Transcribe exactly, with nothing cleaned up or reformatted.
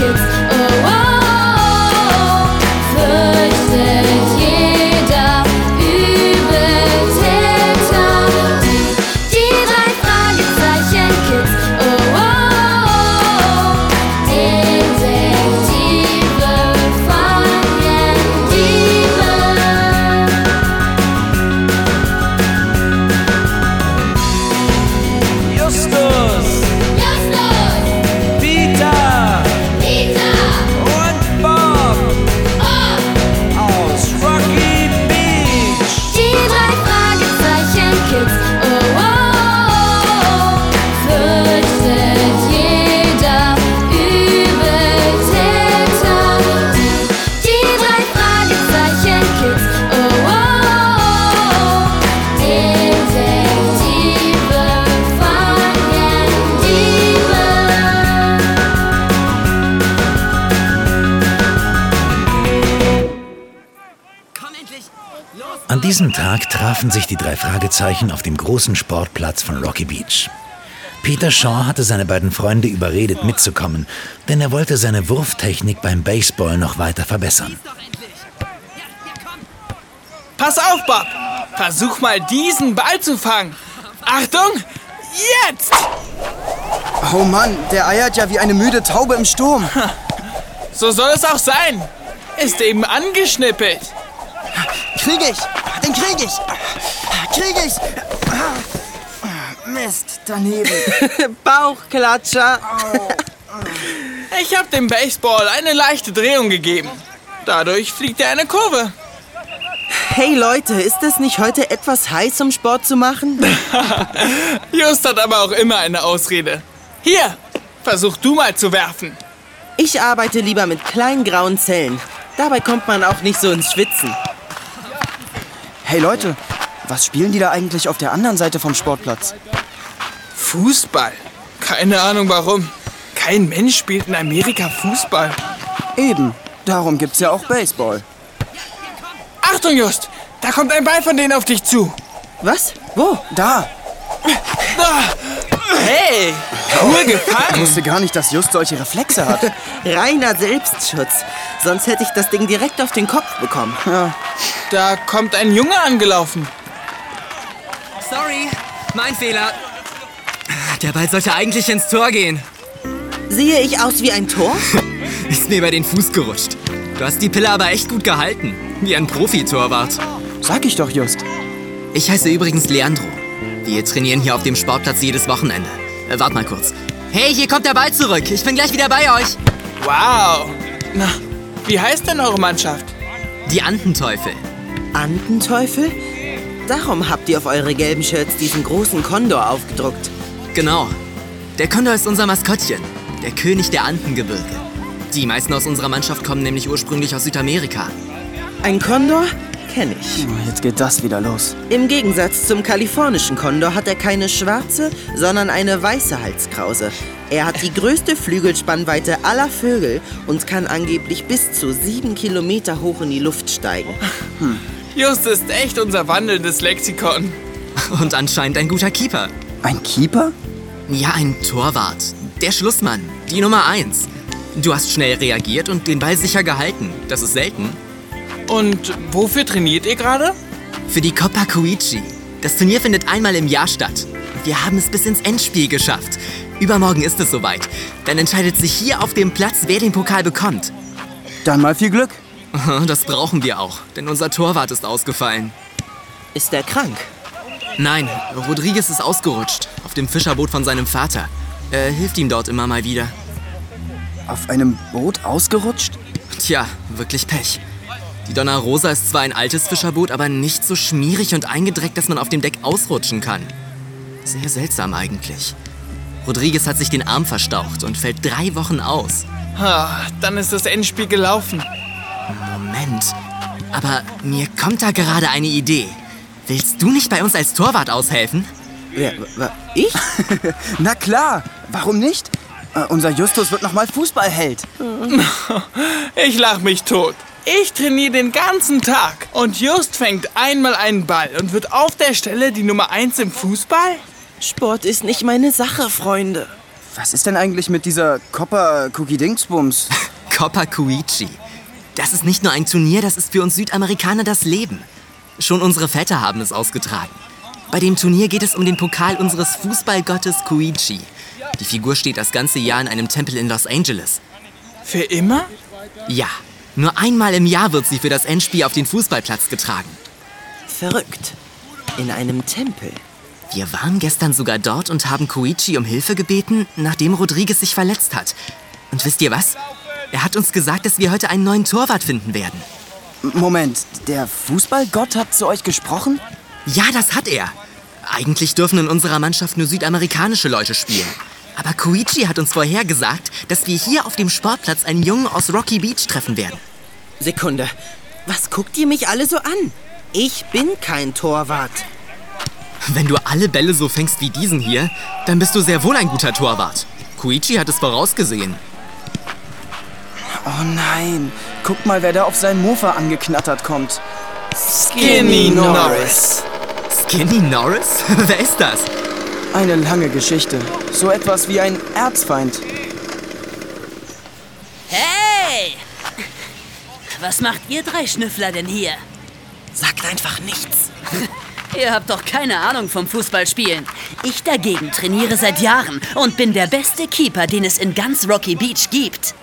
Kids. Oh, oh, fürchtet jeder Übeltäter. Die, die drei Fragezeichen Kids. Oh, oh, Detektive fangen Diebe. Justus, Justus, Peter Peter, und Bob Bob. aus Rocky Beach. Die drei Fragezeichen Kids. Oh, oh, oh, fürchtet jeder Übeltäter. Die, die drei Fragezeichen Kids. Oh, oh, oh, Detektive fangen Diebe. An diesem Tag trafen sich die drei Fragezeichen auf dem großen Sportplatz von Rocky Beach. Peter Shaw hatte seine beiden Freunde überredet, mitzukommen, denn er wollte seine Wurftechnik beim Baseball noch weiter verbessern. Pass auf, Bob. Versuch mal, diesen Ball zu fangen. Achtung, jetzt! Oh Mann, der eiert ja wie eine müde Taube im Sturm. So soll es auch sein. Ist eben angeschnippelt. Krieg ich! Den krieg ich! Krieg ich! Mist, daneben. Bauchklatscher. Ich habe dem Baseball eine leichte Drehung gegeben. Dadurch fliegt er eine Kurve. Hey Leute, ist es nicht heute etwas heiß, um Sport zu machen? Just hat aber auch immer eine Ausrede. Hier, versuch du mal zu werfen. Ich arbeite lieber mit kleinen grauen Zellen. Dabei kommt man auch nicht so ins Schwitzen. Hey Leute, was spielen die da eigentlich auf der anderen Seite vom Sportplatz? Fußball? Keine Ahnung warum. Kein Mensch spielt in Amerika Fußball. Eben, darum gibt's ja auch Baseball. Achtung, Just! Da kommt ein Ball von denen auf dich zu. Was? Wo? Da! Ah, hey, cool Ich gefangen. wusste gar nicht, dass Just solche Reflexe hat. Reiner Selbstschutz. Sonst hätte ich das Ding direkt auf den Kopf bekommen. Ja. Da kommt ein Junge angelaufen. Sorry, mein Fehler. Der Ball sollte eigentlich ins Tor gehen. Sehe ich aus wie ein Tor? Ist mir über den Fuß gerutscht. Du hast die Pille aber echt gut gehalten. Wie ein Profi-Torwart. Sag ich doch, Just. Ich heiße übrigens Leandro. Wir trainieren hier auf dem Sportplatz jedes Wochenende. Äh, wart mal kurz. Hey, hier kommt der Ball zurück. Ich bin gleich wieder bei euch. Wow. Na, wie heißt denn eure Mannschaft? Die Andenteufel. Andenteufel? Darum habt ihr auf eure gelben Shirts diesen großen Kondor aufgedruckt. Genau. Der Kondor ist unser Maskottchen. Der König der Andengebirge. Die meisten aus unserer Mannschaft kommen nämlich ursprünglich aus Südamerika. Ein Kondor? Kenne ich. Oh, jetzt geht das wieder los. Im Gegensatz zum kalifornischen Kondor hat er keine schwarze, sondern eine weiße Halskrause. Er hat die größte Flügelspannweite aller Vögel und kann angeblich bis zu sieben Kilometer hoch in die Luft steigen. Just ist echt unser wandelndes Lexikon. Und anscheinend ein guter Keeper. Ein Keeper? Ja, ein Torwart. Der Schlussmann. Die Nummer eins. Du hast schnell reagiert und den Ball sicher gehalten. Das ist selten. Und wofür trainiert ihr gerade? Für die Coppa Cuichi. Das Turnier findet einmal im Jahr statt. Wir haben es bis ins Endspiel geschafft. Übermorgen ist es soweit. Dann entscheidet sich hier auf dem Platz, wer den Pokal bekommt. Dann mal viel Glück. Das brauchen wir auch, denn unser Torwart ist ausgefallen. Ist er krank? Nein, Rodriguez ist ausgerutscht. Auf dem Fischerboot von seinem Vater. Er hilft ihm dort immer mal wieder. Auf einem Boot ausgerutscht? Tja, wirklich Pech. Die Donna Rosa ist zwar ein altes Fischerboot, aber nicht so schmierig und eingedreckt, dass man auf dem Deck ausrutschen kann. Sehr seltsam eigentlich. Rodriguez hat sich den Arm verstaucht und fällt drei Wochen aus. Ah, dann ist das Endspiel gelaufen. Moment, aber mir kommt da gerade eine Idee. Willst du nicht bei uns als Torwart aushelfen? Wer, wer, ich? Na klar, warum nicht? Äh, unser Justus wird nochmal Fußballheld. Ich lach mich tot. Ich trainiere den ganzen Tag und Just fängt einmal einen Ball und wird auf der Stelle die Nummer eins im Fußball? Sport ist nicht meine Sache, Freunde. Was ist denn eigentlich mit dieser Copper Cookie Dingsbums? Coppa Cuichi. Das ist nicht nur ein Turnier, das ist für uns Südamerikaner das Leben. Schon unsere Väter haben es ausgetragen. Bei dem Turnier geht es um den Pokal unseres Fußballgottes Cuichi. Die Figur steht das ganze Jahr in einem Tempel in Los Angeles. Für immer? Ja, nur einmal im Jahr wird sie für das Endspiel auf den Fußballplatz getragen. Verrückt. In einem Tempel. Wir waren gestern sogar dort und haben Cuichi um Hilfe gebeten, nachdem Rodriguez sich verletzt hat. Und wisst ihr was? Er hat uns gesagt, dass wir heute einen neuen Torwart finden werden. Moment, der Fußballgott hat zu euch gesprochen? Ja, das hat er. Eigentlich dürfen in unserer Mannschaft nur südamerikanische Leute spielen. Aber Cuichi hat uns vorher gesagt, dass wir hier auf dem Sportplatz einen Jungen aus Rocky Beach treffen werden. Sekunde. Was guckt ihr mich alle so an? Ich bin kein Torwart. Wenn du alle Bälle so fängst wie diesen hier, dann bist du sehr wohl ein guter Torwart. Cuichi hat es vorausgesehen. Oh nein, guckt mal, wer da auf seinen Mofa angeknattert kommt. Skinny Norris. Skinny Norris? Wer ist das? Eine lange Geschichte. So etwas wie ein Erzfeind. Hey! Was macht ihr drei Schnüffler denn hier? Sagt einfach nichts. Ihr habt doch keine Ahnung vom Fußballspielen. Ich dagegen trainiere seit Jahren und bin der beste Keeper, den es in ganz Rocky Beach gibt.